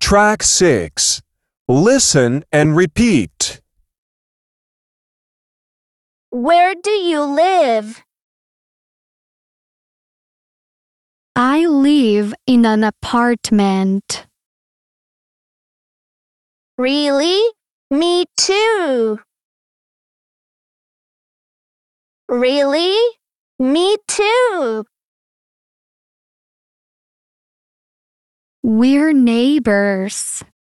Track 6. Listen and repeat. Where do you live? I live in an apartment. Really? Me too. Really? Me too. We're neighbors.